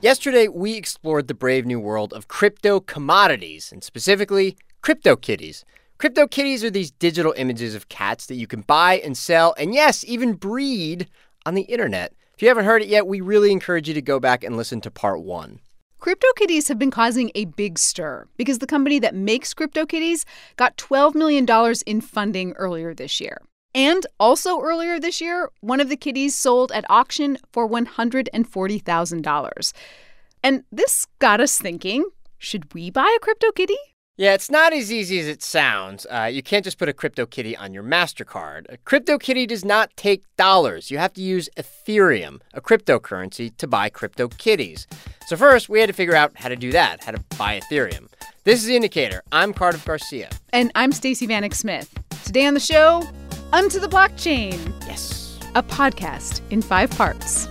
Yesterday, we explored the brave new world of crypto commodities, and specifically, CryptoKitties. CryptoKitties are these digital images of cats that you can buy and sell, and yes, even breed on the internet. If you haven't heard it yet, we really encourage you to go back and listen to part 1. CryptoKitties have been causing a big stir because the company that makes CryptoKitties got $12 million in funding earlier this year. And also earlier this year, one of the kitties sold at auction for $140,000. And this got us thinking, should we buy a CryptoKitty? Yeah, it's not as easy as it sounds. You can't just put a CryptoKitty on your MasterCard. A CryptoKitty does not take dollars. You have to use Ethereum, a cryptocurrency, to buy CryptoKitties. So first, we had to figure out how to do that, how to buy Ethereum. This is The Indicator. I'm Cardiff Garcia. And I'm Stacey Vanek Smith. Today on the show, Onto the Blockchain. Yes. A podcast in 5 parts.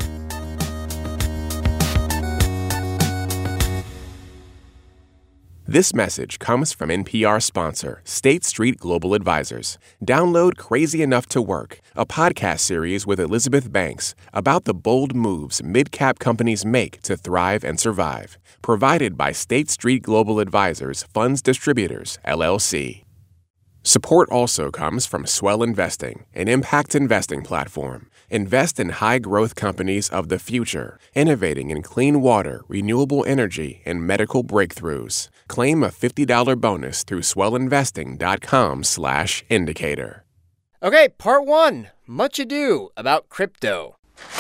This message comes from NPR sponsor, State Street Global Advisors. Download Crazy Enough to Work, a podcast series with Elizabeth Banks about the bold moves mid-cap companies make to thrive and survive. Provided by State Street Global Advisors Funds Distributors, LLC. Support also comes from Swell Investing, an impact investing platform. Invest in high-growth companies of the future, innovating in clean water, renewable energy, and medical breakthroughs. Claim a $50 bonus through swellinvesting.com/indicator. Okay, part 1. Much ado about crypto.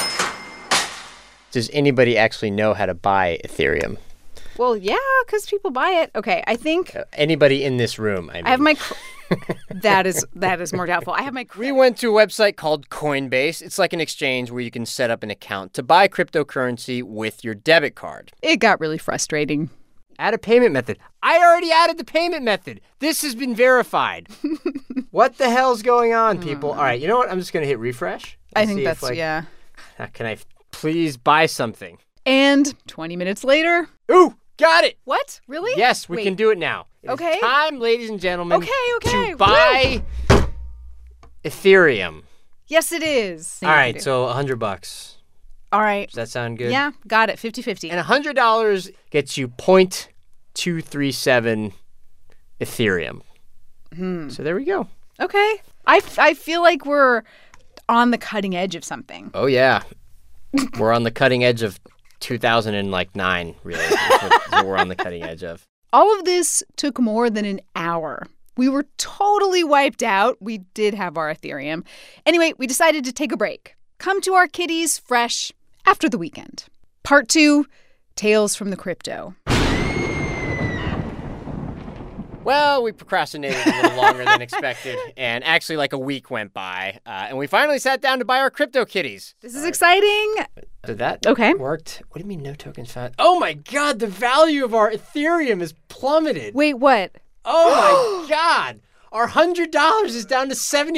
Does anybody actually know how to buy Ethereum? Well, yeah, because people buy it. Okay, I think... Anybody in this room, I mean. I have my... That is more doubtful. I have my... We went to a website called Coinbase. It's like an exchange where you can set up an account to buy cryptocurrency with your debit card. It got really frustrating. Add a payment method. I already added the payment method. This has been verified. What the hell's going on, people? All right, you know what? I'm just going to hit refresh. I think that's, yeah. Can I please buy something? And 20 minutes later... Ooh, got it. What? Really? Yes, we can do it now. Okay. It's time, ladies and gentlemen, to buy Ethereum. Yes, it is. All right, so $100. All right. Does that sound good? Yeah, got it. 50-50. And $100 gets you 0.237 Ethereum. So there we go. Okay. I feel like we're on the cutting edge of something. Oh, yeah. We're on the cutting edge of 2009, really. That's what we're on the cutting edge of. All of this took more than an hour. We were totally wiped out. We did have our Ethereum. Anyway, we decided to take a break. Come to our kitties fresh after the weekend. Part 2, Tales from the Crypto. Well, we procrastinated a little longer than expected, and actually like a week went by, and we finally sat down to buy our CryptoKitties. This is exciting. Did that worked? What do you mean no tokens found? Oh my God, the value of our Ethereum is plummeted. Wait, what? Oh my God. Our $100 is down to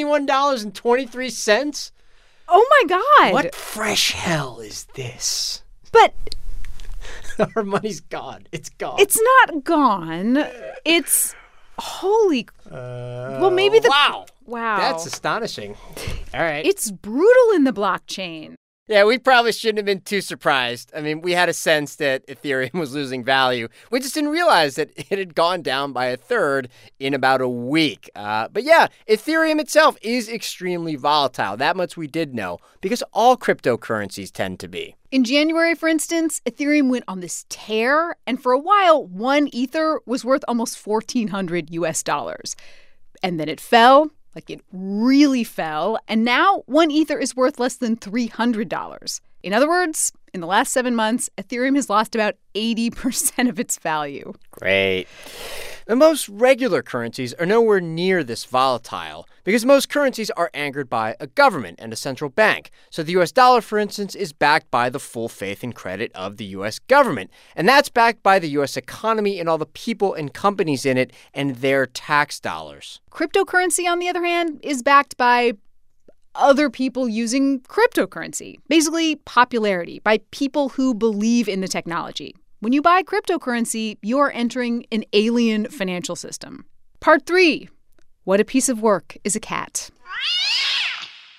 $71.23. Oh my God. What fresh hell is this? But... Our money's gone. It's gone. It's not gone. It's... Holy... well, maybe the... Wow. That's astonishing. All right. It's brutal in the blockchain. Yeah, we probably shouldn't have been too surprised. I mean, we had a sense that Ethereum was losing value. We just didn't realize that it had gone down by a third in about a week. But yeah, Ethereum itself is extremely volatile. That much we did know, because all cryptocurrencies tend to be. In January, for instance, Ethereum went on this tear, and for a while, one Ether was worth almost $1,400 US. And then it fell. Like, it really fell, and now one Ether is worth less than $300. In other words, in the last 7 months, Ethereum has lost about 80% of its value. Great. And most regular currencies are nowhere near this volatile because most currencies are anchored by a government and a central bank. So the U.S. dollar, for instance, is backed by the full faith and credit of the U.S. government. And that's backed by the U.S. economy and all the people and companies in it and their tax dollars. Cryptocurrency, on the other hand, is backed by other people using cryptocurrency. Basically, popularity by people who believe in the technology. When you buy cryptocurrency, you're entering an alien financial system. Part 3, what a piece of work is a cat.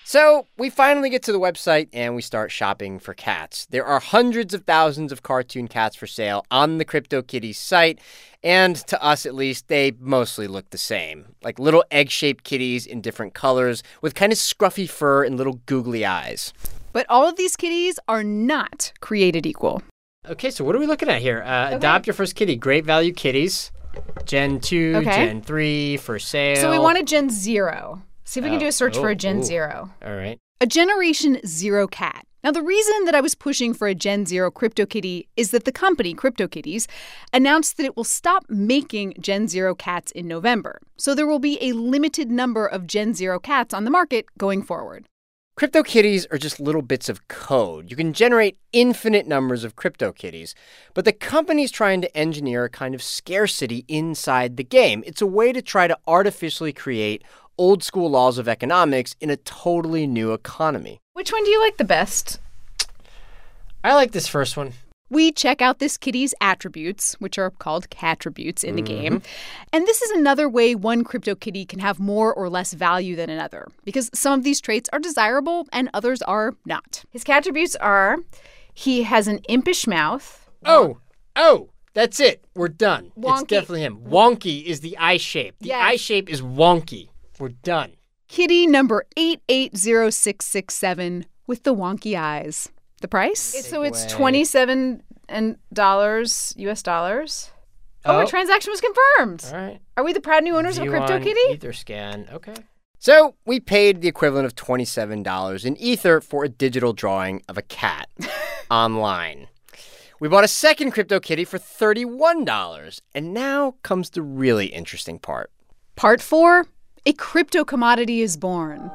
So we finally get to the website and we start shopping for cats. There are hundreds of thousands of cartoon cats for sale on the CryptoKitties site. And to us, at least, they mostly look the same. Like little egg-shaped kitties in different colors with kind of scruffy fur and little googly eyes. But all of these kitties are not created equal. Okay, so what are we looking at here? Adopt your first kitty. Great value kitties. Gen 2, Gen 3 for sale. So we want a Gen 0. See if we can do a search for a Gen 0. All right. A Generation 0 cat. Now, the reason that I was pushing for a Gen 0 CryptoKitty is that the company, CryptoKitties, announced that it will stop making Gen 0 cats in November. So there will be a limited number of Gen 0 cats on the market going forward. CryptoKitties are just little bits of code. You can generate infinite numbers of CryptoKitties, but the company's trying to engineer a kind of scarcity inside the game. It's a way to try to artificially create old-school laws of economics in a totally new economy. Which one do you like the best? I like this first one. We check out this kitty's attributes, which are called cattributes in the game. And this is another way one CryptoKitty can have more or less value than another, because some of these traits are desirable and others are not. His cattributes are he has an impish mouth. Oh, that's it. We're done. Wonky. It's definitely him. Wonky is the eye shape. The eye shape is wonky. We're done. Kitty number 880667 with the wonky eyes. The price? So it's $27 US dollars. Oh, our transaction was confirmed. All right. Are we the proud new owners of CryptoKitty? Etherscan. Okay. So we paid the equivalent of $27 in Ether for a digital drawing of a cat online. We bought a second CryptoKitty for $31. And now comes the really interesting part. Part 4, a crypto commodity is born.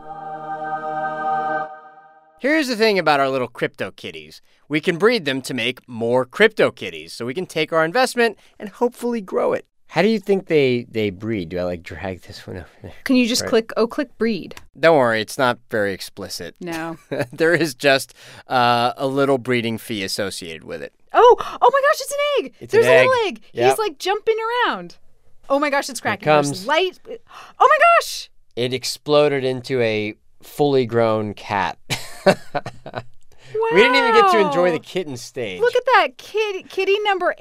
Here's the thing about our little CryptoKitties. We can breed them to make more CryptoKitties, so we can take our investment and hopefully grow it. How do you think they breed? Do I, drag this one over there? Can you just click breed? Don't worry, it's not very explicit. No. There is just a little breeding fee associated with it. Oh my gosh, it's an egg! There's a little egg. Yep. He's, jumping around. Oh my gosh, it's cracking. Here it comes. There's light. Oh my gosh! It exploded into a fully grown cat. Wow. We didn't even get to enjoy the kitten stage. Look at that. Kitty number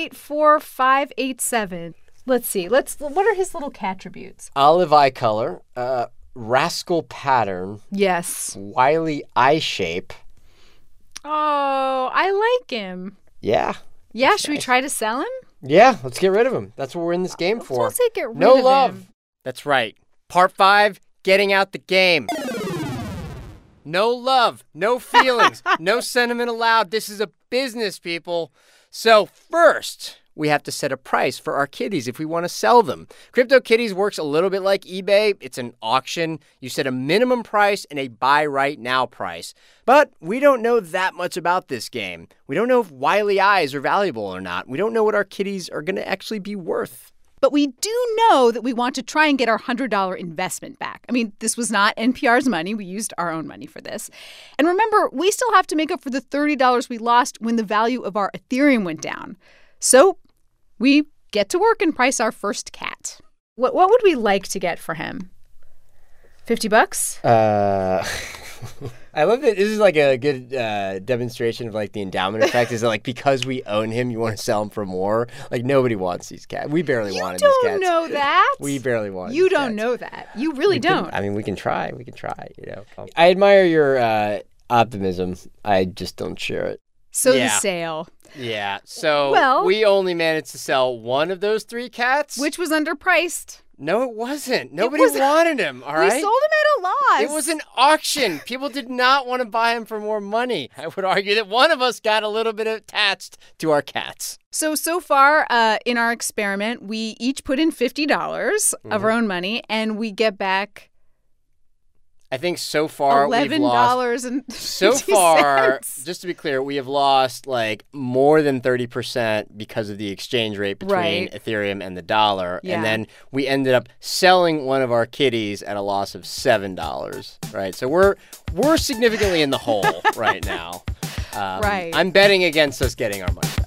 884587. Let's see. What are his little cattributes? Olive eye color, rascal pattern. Yes. Wily eye shape. Oh, I like him. Yeah. Yeah, should we try to sell him? Yeah, let's get rid of him. That's what we're in this game for. Let's say get rid no of love. him. That's right. Part 5, getting out the game. No love, no feelings, no sentiment allowed. This is a business, people. So first, we have to set a price for our kitties if we want to sell them. CryptoKitties works a little bit like eBay. It's an auction. You set a minimum price and a buy right now price. But we don't know that much about this game. We don't know if wily eyes are valuable or not. We don't know what our kitties are going to actually be worth. But we do know that we want to try and get our $100 investment back. I mean, this was not NPR's money. We used our own money for this. And remember, we still have to make up for the $30 we lost when the value of our Ethereum went down. So we get to work and price our first cat. What would we like to get for him? $50? I love that this is like a good demonstration of like the endowment effect. Is that because we own him, you want to sell him for more? Nobody wants these cats. We barely wanted these cats. You don't know that. We barely wanted You these don't cats. know that. You really don't. We can try. I admire your optimism. I just don't share it. So the sale. Yeah. So we only managed to sell one of those 3 cats. Which was underpriced. No, it wasn't. Nobody wanted him, all right? We sold him at a loss. It was an auction. People did not want to buy him for more money. I would argue that one of us got a little bit attached to our cats. So far in our experiment, we each put in $50 of our own money, and we get back I think so far we've lost $11.50. So far, just to be clear, we have lost more than 30% because of the exchange rate between Ethereum and the dollar. Yeah. And then we ended up selling one of our kitties at a loss of $7, right? So we're significantly in the hole right now. Right. I'm betting against us getting our money.